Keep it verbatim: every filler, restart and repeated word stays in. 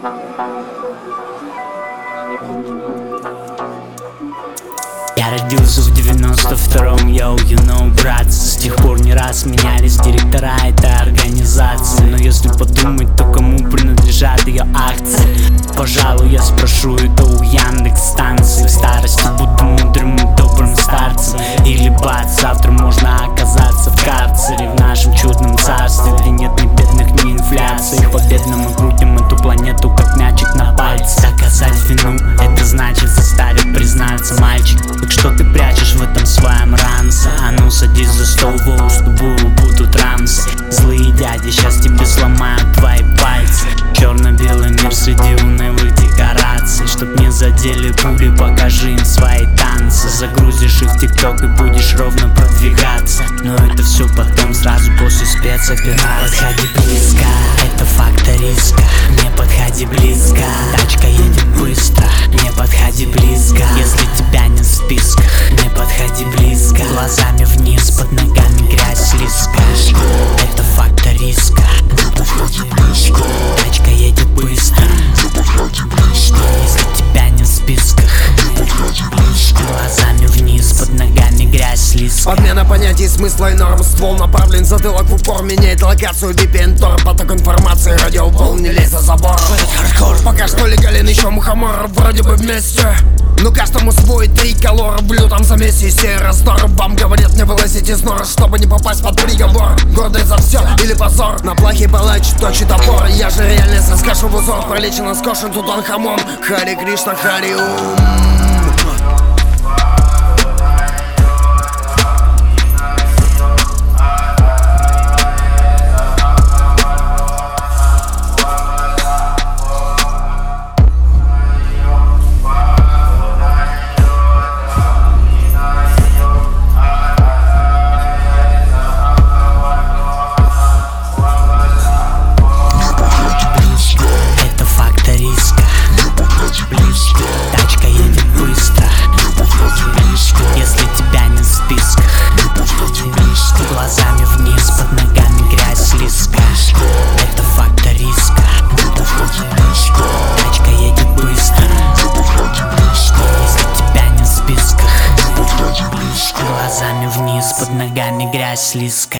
Я родился в девяносто втором, йоу, you know, братцы. С тех пор не раз менялись директора этой организации. Но если подумать, то кому принадлежат ее акции? Пожалуй, я спрошу это у Яндекс-станции. В старости буду мудрым и добрым старцем. Или бац, завтра можно оказаться в карцере, в нашем чудном царстве, где нет ни бедных, ни инфляции. Победно мы крутим эту планету, как мячик на пальце. Доказать вину, это значит заставить признаться, мальчик. Так что ты прячешь в этом своем ранце? А ну садись за стол, воу, с тобой будут рамсы. Злые дяди сейчас тебе сломают твои пальцы. Черно-белый мир среди унылых декораций. Чтоб не задели пули, покажи им свои танцы. Загрузишь их в тикток и будешь ровно продвигаться. Но это все потом, сразу после спецоперации. Подходи близко, это фактор риска. Не подходи близко, тачка едет быстро. Не подходи близко, если тебя нет в списках. Не подходи близко, глазами вниз, под ногами грязь слизка. Это фактор риска. Не подходи близко, тачка едет быстро. Не подходи близко, если тебя нет в списках. Не подходи близко, глазами вниз, под ногами грязь слизка. Подмена понятий, смысла и норм. Ствол направлен, затылок в упор. Меняет локацию, ви пи эн-тор. Поток информации, радиоволн, не лезь за забор. Пока что легален еще мухомор. Вроде бы вместе, но каждому свой триколор. В лютом замесе сей раздор. Вам говорят, не вылазить из нор, чтобы не попасть под приговор. Гордость за все или позор. На плахе палач точит опор. Я же реальность расскажу в узор. Пролечено скошен, тут он хамон. Хари Кришна, Хари Ум. Тачка едет быстро. Не подходи близко, если тебя нет в списках. Не подходи близко, глазами вниз, под ногами грязь слизка. Это фактор риска. Не подходи близко, тачка едет быстро. Не подходи близко, если тебя нет в списках. Не подходи близко, глазами вниз, под ногами грязь слизка.